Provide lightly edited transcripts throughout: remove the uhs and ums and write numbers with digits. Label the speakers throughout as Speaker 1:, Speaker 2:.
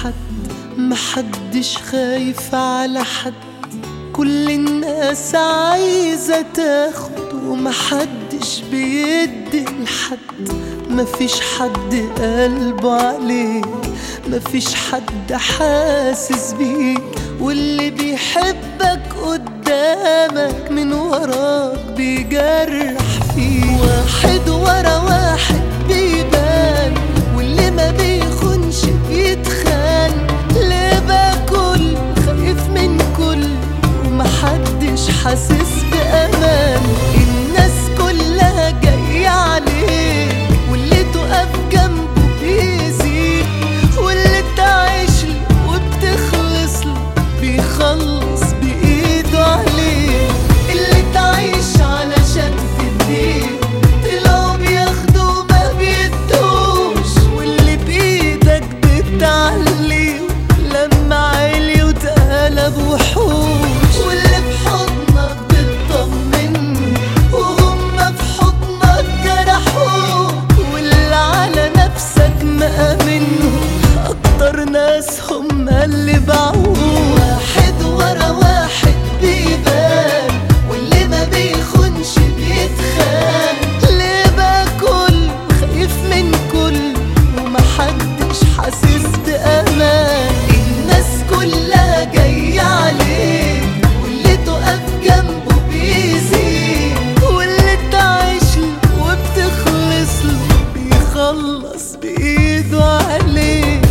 Speaker 1: حد، محدش خايف على حد، كل الناس عايزة تاخد ومحدش بيدي لحد. مفيش حد قلبه عليك، مفيش حد حاسس بيك، واللي بيحبك قدامك من وراك بيجرح فيك. واحد ورا واحد بيبان، واللي ما بيخونش بيتخان. ليه بقى كل خايف من كل ومحدش حاسس بأمان؟ الناس كلها جاية عليك، واللي تقف جنبه بيزيد، واللي تعيش له وبتخلص له بيخلص بإيده عليك. اللي تعيش علشان تديه طلعوا بياخدوا ما بيدوش، واللي بإيدك بتعليه لما عالي وتقلب وحوش. واللي بحضنك بتطمن وهم بحضنك جرحوك، واللي على نفسك مأمنهم أكتر ناس هم اللي باعوك. واحد ورا واحد بيبان، واللي ما بيخونش بيتخان. ليه بقى كل خايف من كل ومحدش حاسس بأمان؟ الناس كلها جاية عليك، واللي تقف جنبه بيزيد، واللي تعيش له وبتخلص له بيخلص بإيده عليك.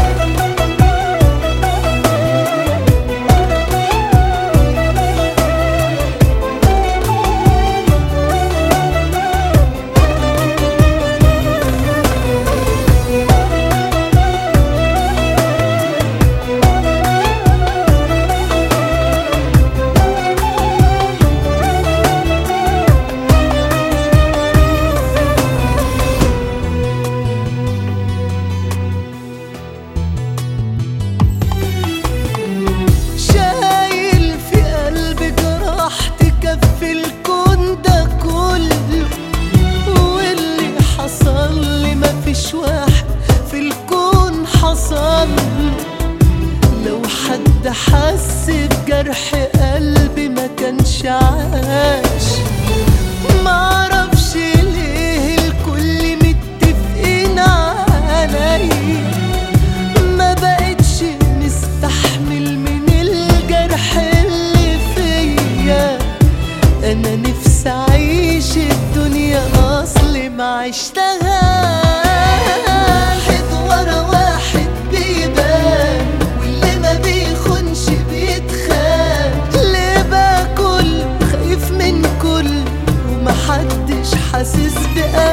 Speaker 1: شايل في قلبي جراح تكفي الكون ده كله، واللي حصل لي مفيش واحد في الكون حصل. لو حد حس بجرح قلبي ما كانش عاش. معرفش ليه الكل متفقين عليا، ما بقتش مستحمل من الجرح اللي فيا. انا نفسي اعيش الدنيا اصلي ما عشتهاش. واحد ورا واحد بيبان، واللي ما بيخونش بيتخان. ليه بقى كل خايف من كل ومحدش حاسس بأمان؟